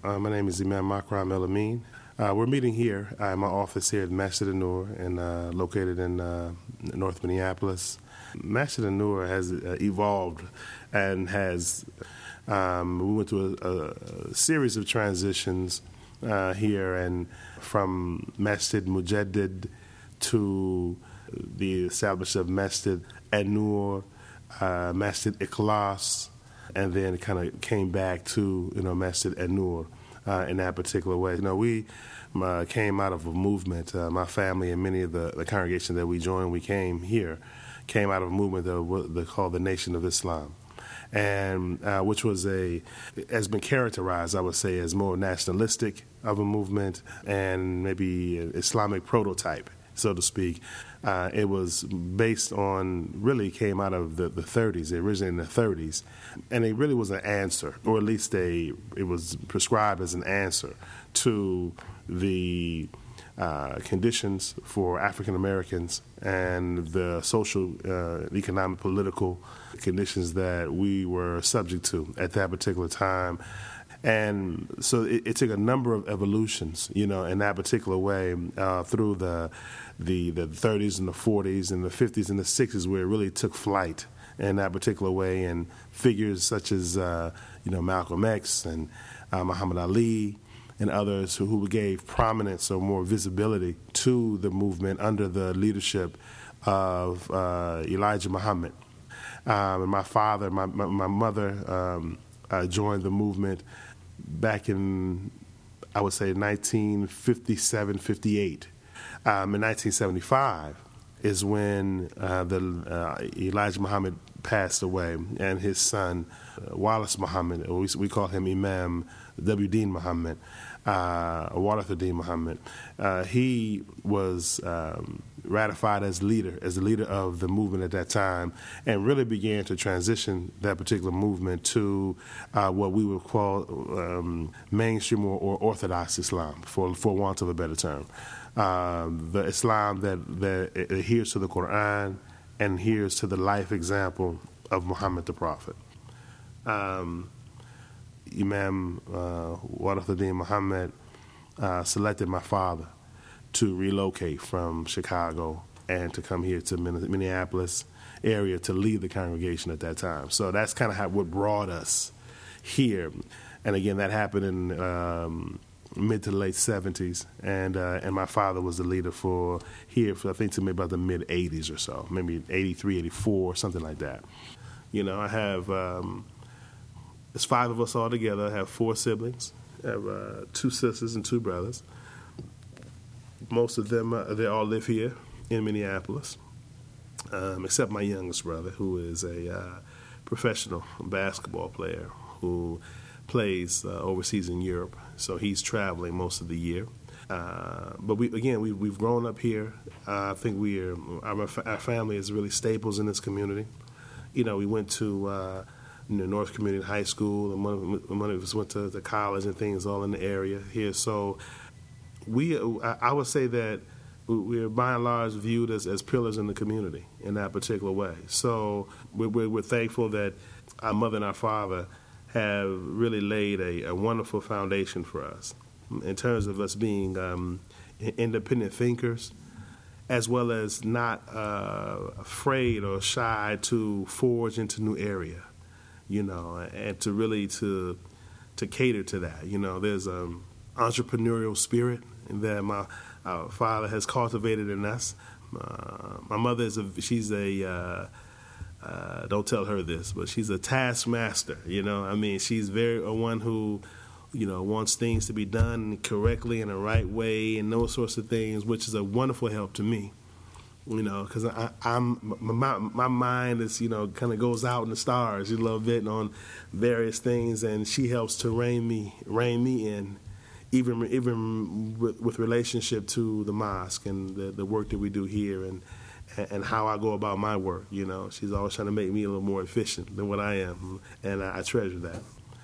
My name is Imam Makram El Amin. We're meeting here in my office here at Masjid An-Nur, and located in North Minneapolis. Masjid An-Nur has evolved and has we went through a series of transitions here, and from Masjid Mujaddid to the establishment of Masjid An-Nur, Masjid Ikhlas, and then it kind of came back to Masjid An-Nur in that particular way. We came out of a movement. My family and many of the congregations that we joined, we came out of a movement that what they call the Nation of Islam, and which has been characterized, I would say, as more nationalistic of a movement and maybe an Islamic prototype, so to speak. It was based on, really came out of the 30s, originally in the 30s, and it really was an answer, or at least it was prescribed as an answer to the conditions for African Americans and the social, economic, political conditions that we were subject to at that particular time. And so it took a number of evolutions, in that particular way, through the 30s and the 40s and the 50s and the 60s, where it really took flight in that particular way. And figures such as, Malcolm X and Muhammad Ali and others who gave prominence or more visibility to the movement under the leadership of Elijah Muhammad. And my father, my mother joined the movement back in, I would say, 1957, 58. In 1975 is when Elijah Muhammad passed away, and his son, Wallace Muhammad, or we call him Imam W. Muhammad, Warathuddin Muhammad. He was ratified as the leader of the movement at that time, and really began to transition that particular movement to what we would call mainstream or Orthodox Islam, for want of a better term. The Islam that adheres to the Quran and adheres to the life example of Muhammad the Prophet. Imam Warathuddin Muhammad selected my father to relocate from Chicago and to come here to Minneapolis area to lead the congregation at that time. So that's kind of what brought us here. And again, that happened in mid to late 70s, and my father was the leader for I think to maybe about the mid 80s or so, maybe 83, 84, something like that. I have there's 5 of us all together. I have 4 siblings. I have 2 sisters and 2 brothers. Most of them, they all live here in Minneapolis, except my youngest brother, who is a professional basketball player who plays overseas in Europe. So he's traveling most of the year. But we've grown up here. I think our family is really staples in this community. We went to North Community High School, and one of us went to college and things all in the area here. So I would say that we're by and large viewed as pillars in the community in that particular way. So we're thankful that our mother and our father have really laid a wonderful foundation for us in terms of us being independent thinkers, as well as not afraid or shy to forge into new area, and to really to cater to that. There's entrepreneurial spirit that my father has cultivated in us. My mother she's a don't tell her this, but she's a taskmaster. She's one who wants things to be done correctly in the right way and those sorts of things, which is a wonderful help to me. Because my mind is kind of goes out in the stars a little bit on various things, and she helps to rein me in, even with relationship to the mosque and the work that we do here and how I go about my work. She's always trying to make me a little more efficient than what I am, and I treasure that.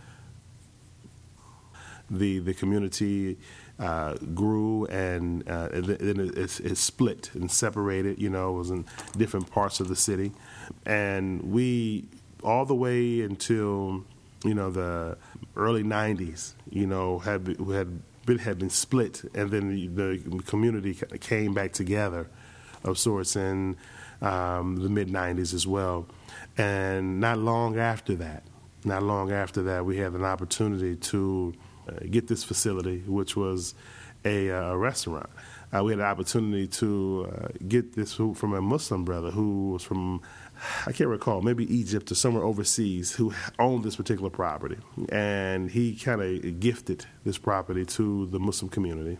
The community grew, and then it split and separated. It was in different parts of the city, and we all the way until the early 90s, had been split, and then the community came back together of sorts in the mid-90s as well. And not long after that, we had an opportunity to get this facility, which was a restaurant. We had an opportunity to get this food from a Muslim brother who was from, I can't recall, maybe Egypt or somewhere overseas, who owned this particular property. And he kind of gifted this property to the Muslim community.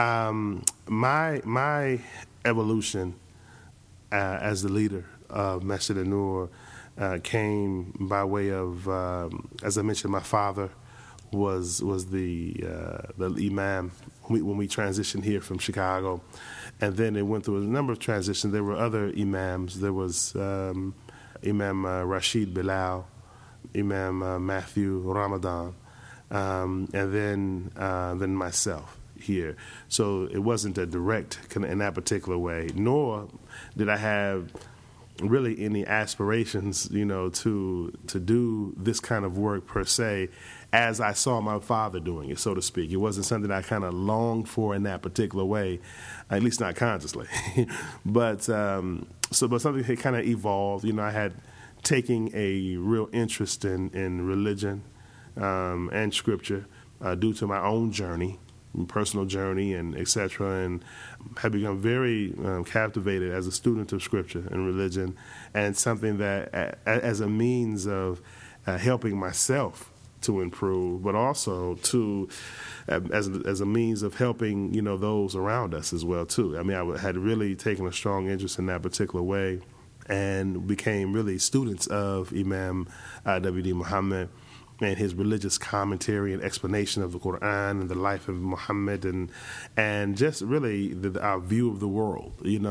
My evolution as the leader of Masjid An-Nur came by way of, as I mentioned, my father was the imam when we transitioned here from Chicago, and then it went through a number of transitions. There were other imams. There was Imam Rashid Bilal, Imam Matthew Ramadan, and then myself here. So it wasn't a direct in that particular way, nor did I have really any aspirations, to do this kind of work per se, as I saw my father doing it, so to speak. It wasn't something I kind of longed for in that particular way, at least not consciously. but something had kind of evolved. I had taken a real interest in religion and scripture due to my own journey, personal journey, and et cetera, and had become very captivated as a student of scripture and religion, and something that as a means of helping myself to improve, but also to as a means of helping those around us as well too. I mean, I had really taken a strong interest in that particular way, and became really students of Imam W.D. Muhammad and his religious commentary and explanation of the Quran and the life of Muhammad, and just really our view of the world,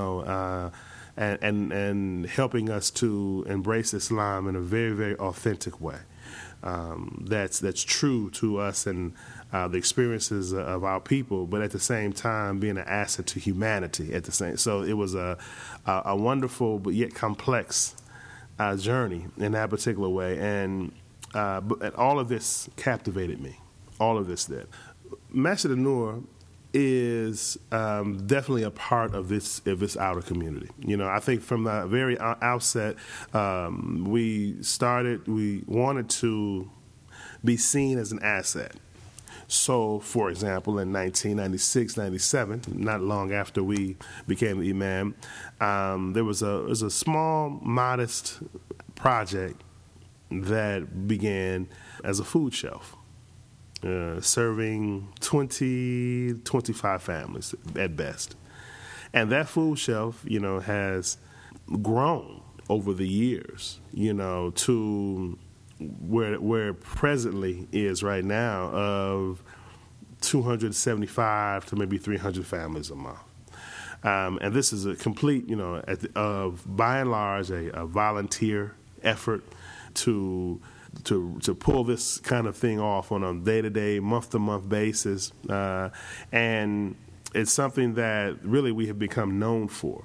and helping us to embrace Islam in a very, very authentic way. That's true to us and the experiences of our people, but at the same time being an asset to humanity at the same. So it was a wonderful but yet complex journey in that particular way, and all of this captivated me. All of this did. Masjid An-Nur is definitely a part of this outer community. I think from the very outset, we wanted to be seen as an asset. So, for example, in 1996, 97, not long after we became the imam, there was a small, modest project that began as a food shelf, serving 20, 25 families at best. And that food shelf, has grown over the years, to where it presently is right now of 275 to maybe 300 families a month. And this is a complete, by and large, a volunteer effort to pull this kind of thing off on a day-to-day, month-to-month basis. And it's something that really we have become known for.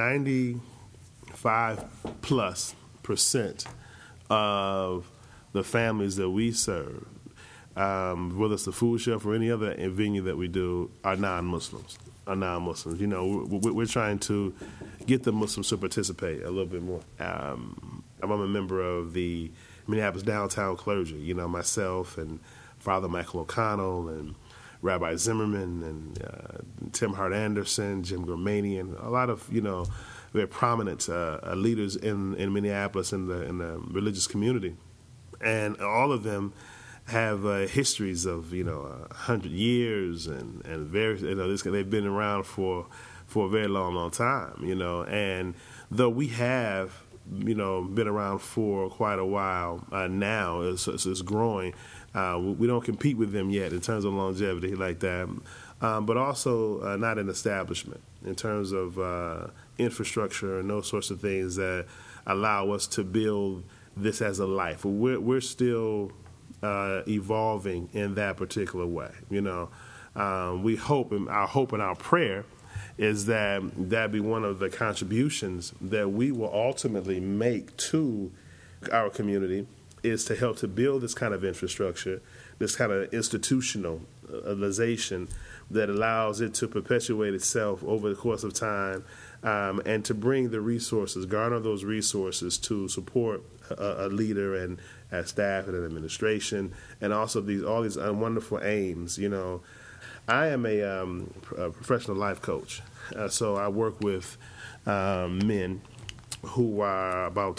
95+% of the families that we serve, whether it's the food shelf or any other venue that we do, are non-Muslims. We're trying to get the Muslims to participate a little bit more. I'm a member of the Minneapolis Downtown Clergy, myself and Father Michael O'Connell and Rabbi Zimmerman and Tim Hart Anderson, Jim Germanian, a lot of, very prominent leaders in Minneapolis in the religious community. And all of them have histories of, 100 years and various, they've been around for a very long, long time, and though we have, been around for quite a while now, it's growing. We don't compete with them yet in terms of longevity like that, but also not an establishment in terms of infrastructure and those sorts of things that allow us to build this as a life. We're still evolving in that particular way. We hope, and our hope and our prayer is that be one of the contributions that we will ultimately make to our community, is to help to build this kind of infrastructure this kind of institutionalization that allows it to perpetuate itself over the course of time, and to bring the resources, garner those resources to support a leader and staff and an administration, and also all these wonderful aims. I am a professional life coach, so I work with men who are about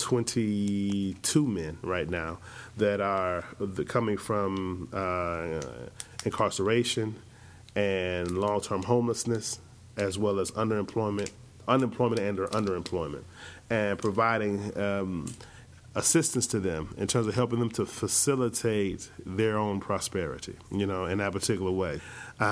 22 men right now that are coming from incarceration and long-term homelessness, as well as unemployment and or underemployment, and providing assistance to them in terms of helping them to facilitate their own prosperity, in that particular way.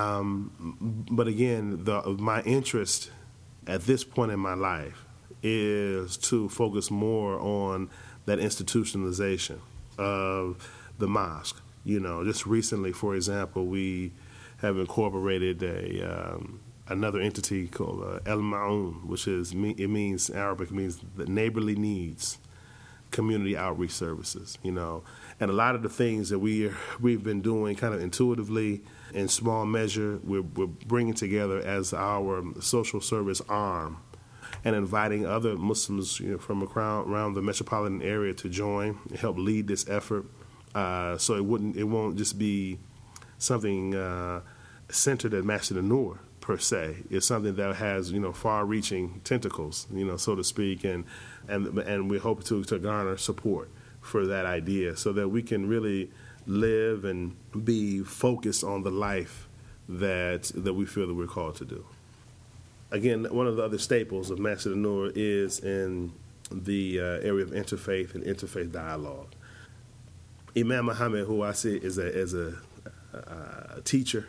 But again, my interest at this point in my life is to focus more on that institutionalization of the mosque. Just recently, for example, we have incorporated another entity called El Ma'un, which means Arabic means the neighborly needs, community outreach services. And a lot of the things that we've been doing kind of intuitively, in small measure, we're bringing together as our social service arm, and inviting other Muslims from around the metropolitan area to join and help lead this effort. So it won't just be something centered at Masjid An-Nur per se. It's something that has far-reaching tentacles, so to speak, and we hope to garner support for that idea, so that we can really live and be focused on the life that we feel that we're called to do. Again, one of the other staples of Masjid An-Nur is in the area of interfaith and interfaith dialogue. Imam Muhammad, who I see as a teacher,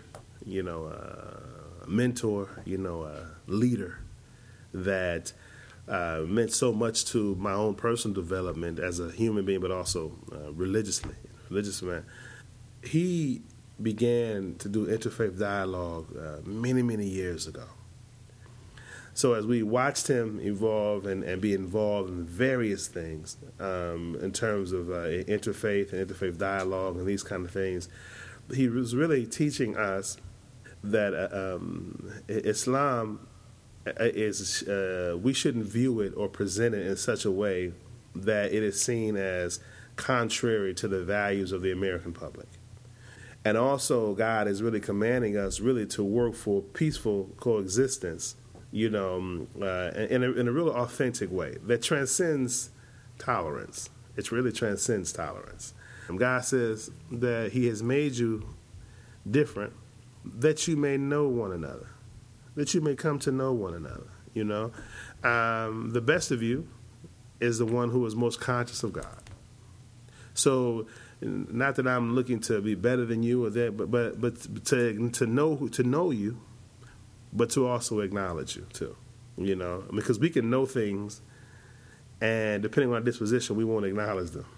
a mentor, a leader that meant so much to my own personal development as a human being, but also religious man. He began to do interfaith dialogue many, many years ago. So as we watched him evolve and be involved in various things in terms of interfaith and interfaith dialogue and these kind of things, he was really teaching us that Islam is we shouldn't view it or present it in such a way that it is seen as contrary to the values of the American public. And also, God is really commanding us really to work for peaceful coexistence, in a real authentic way that transcends tolerance. It really transcends tolerance. And God says that He has made you different, that you may know one another, that you may come to know one another. The best of you is the one who is most conscious of God. So, not that I'm looking to be better than you or that, but to know you, but to also acknowledge you too. Because we can know things, and depending on our disposition, we won't acknowledge them.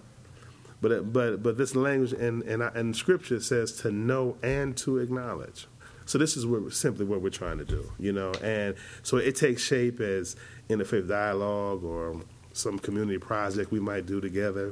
But this language and Scripture says to know and to acknowledge. So this is simply what we're trying to do, And so it takes shape as interfaith dialogue or some community project we might do together,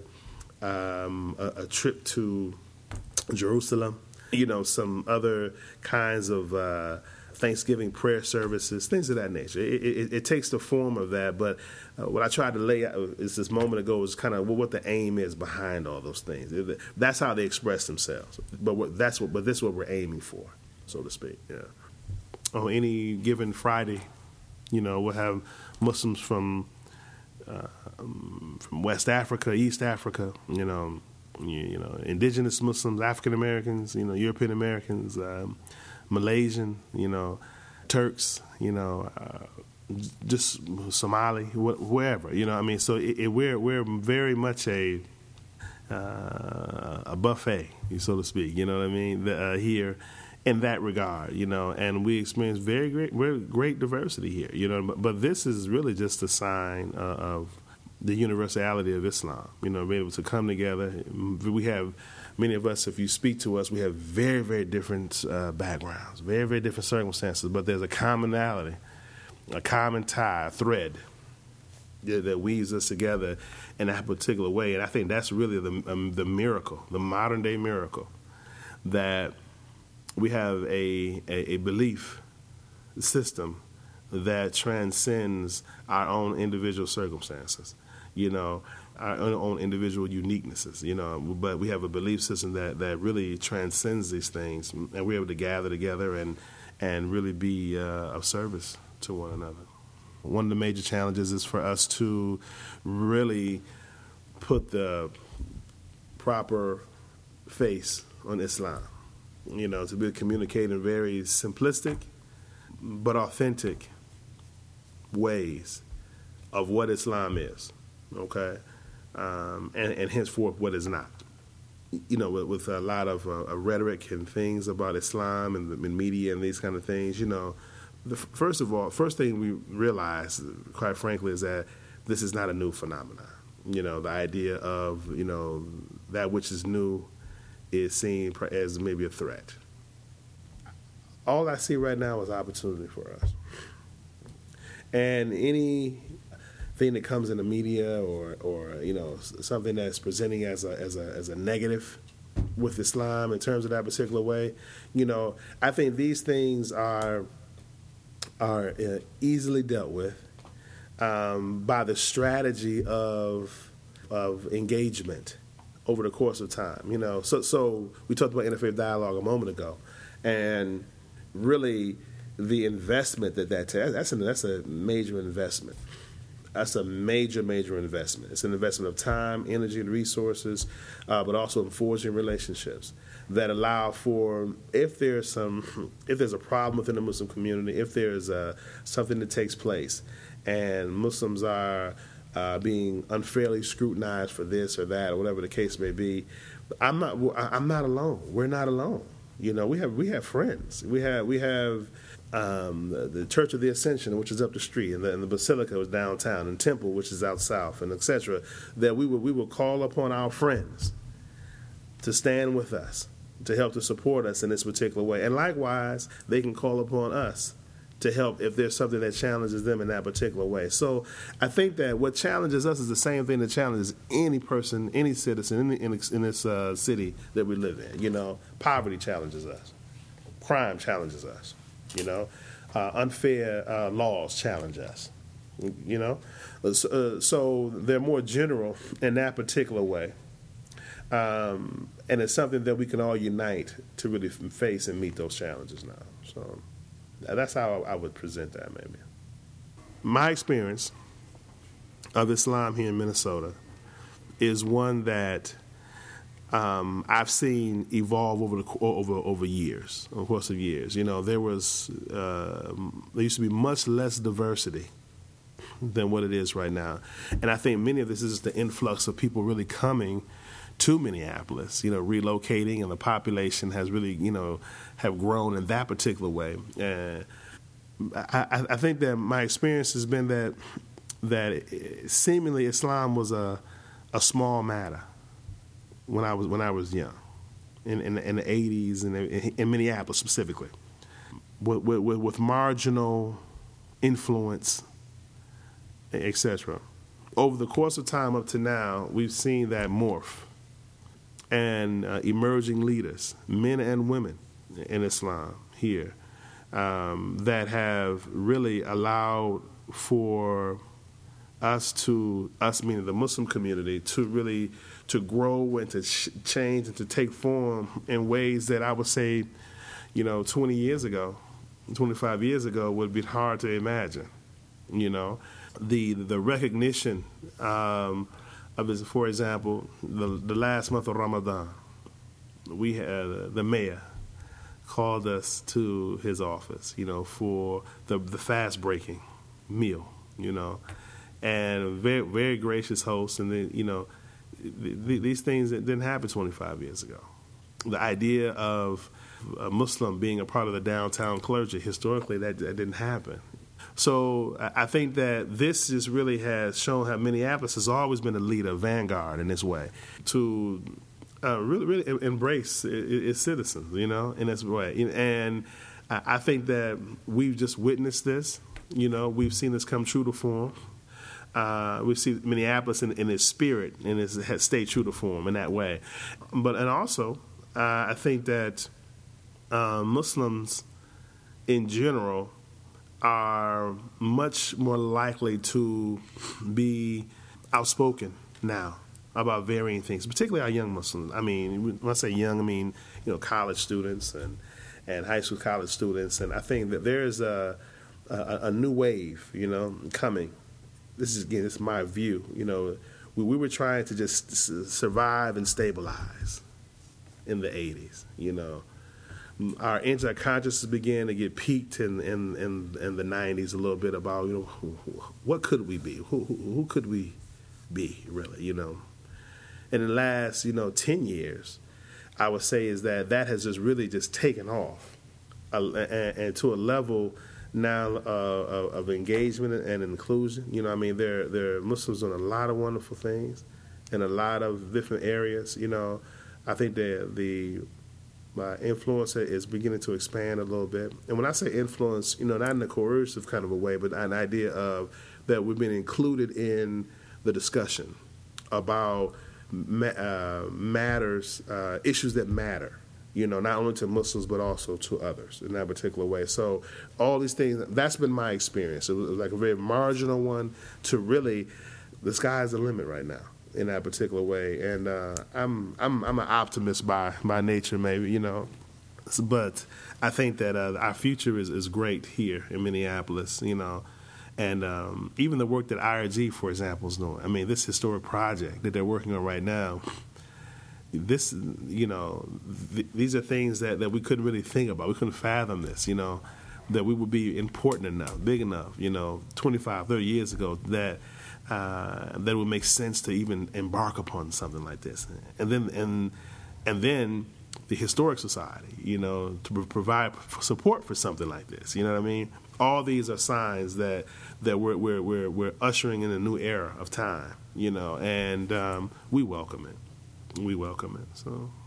a trip to Jerusalem, some other kinds of Thanksgiving prayer services, things of that nature. It takes the form of that, but what I tried to lay out is this moment ago is kind of what the aim is behind all those things. That's how they express themselves, but this is what we're aiming for, so to speak. Yeah. On any given Friday, we'll have Muslims from West Africa, East Africa, indigenous Muslims, African Americans, European Americans, Malaysian, Turks, just Somali, wherever, So we're very much a buffet, so to speak, here in that regard, and we experience very great diversity here, But this is really just a sign of the universality of Islam, being able to come together. We have many of us, if you speak to us, we have very, very different backgrounds, very, very different circumstances, but there's a commonality, a common tie, a thread that weaves us together in that particular way. And I think that's really the miracle, the modern day miracle that we have a belief system that transcends our own individual circumstances, our own individual uniquenesses, but we have a belief system that really transcends these things, and we're able to gather together and really be of service to one another. One of the major challenges is for us to really put the proper face on Islam, to be communicated in very simplistic but authentic ways of what Islam is, okay, and henceforth what is not. With a lot of rhetoric and things about Islam and media and these kind of things, first thing we realize, quite frankly, is that this is not a new phenomenon. The idea of, that which is new is seen as maybe a threat. All I see right now is opportunity for us. And anything that comes in the media or something that's presenting as a negative with Islam in terms of that particular way, I think these things are easily dealt with by the strategy of engagement over the course of time. So we talked about interfaith dialogue a moment ago, and really the investment that's a major investment. That's a major investment. It's an investment of time, energy, and resources, but also in forging relationships that allow for, if there's a problem within the Muslim community, if there's something that takes place, and Muslims are being unfairly scrutinized for this or that or whatever the case may be, I'm not alone. We're not alone. We have friends. We have the Church of the Ascension, which is up the street, and the Basilica was downtown, and Temple, which is out south, and etc. That we will call upon our friends to stand with us, to help to support us in this particular way, and likewise, they can call upon us to help if there's something that challenges them in that particular way. So I think that what challenges us is the same thing that challenges any person, any citizen in this city that we live in. Poverty challenges us. Crime challenges us. Unfair laws challenge us. So they're more general in that particular way. And it's something that we can all unite to really face and meet those challenges now. So that's how I would present that, maybe. My experience of Islam here in Minnesota is one that I've seen evolve over years, over the course of years. There used to be much less diversity than what it is right now, and I think many of this is the influx of people really coming to Minneapolis, relocating, and the population has really, have grown in that particular way. And I think that my experience has been that seemingly Islam was a small matter when I was young, in the 80s and in Minneapolis specifically, with marginal influence, etc. Over the course of time up to now, we've seen that morph. And emerging leaders, men and women in Islam here, that have really allowed for us meaning the Muslim community, to grow and to change and to take form in ways that I would say, 20 years ago, 25 years ago would be hard to imagine. The recognition of it, for example, the last month of Ramadan, we had the mayor called us to his office, for the fast breaking meal, and very, very gracious host. And then, these things that didn't happen 25 years ago. The idea of a Muslim being a part of the downtown clergy, historically, that didn't happen. So I think that this just really has shown how Minneapolis has always been a leader, vanguard in this way, to really embrace its citizens, in this way. And I think that we've just witnessed this. We've seen this come true to form. We've seen Minneapolis in its spirit and has stayed true to form in that way. And also, I think that Muslims in general are much more likely to be outspoken now about varying things, particularly our young Muslims. I mean, when I say young, I mean, college students and high school college students. And I think that there's a new wave, coming. This is my view. We were trying to just survive and stabilize in the 80s. Our anti-consciousness began to get peaked in the 90s a little bit about, what could we be? Who could we be, really, And in the last, 10 years, I would say is that has just really just taken off and to a level now of engagement and inclusion. There are Muslims doing a lot of wonderful things in a lot of different areas. I think the influence is beginning to expand a little bit. And when I say influence, not in a coercive kind of a way, but an idea of that we've been included in the discussion about matters, issues that matter, not only to Muslims but also to others in that particular way. So all these things, that's been my experience. It was like a very marginal one to really, the sky's the limit right now in that particular way. And I'm an optimist by nature, maybe, but I think that our future is great here in Minneapolis, and even the work that IRG, for example, is doing. I mean, this historic project that they're working on right now, these are things that we couldn't really think about. We couldn't fathom this, that we would be important enough, big enough, 25, 30 years ago, that would make sense to even embark upon something like this. And then the Historic Society, to provide support for something like this. You know what I mean? All these are signs that we're ushering in a new era of time, and we welcome it. We welcome it. So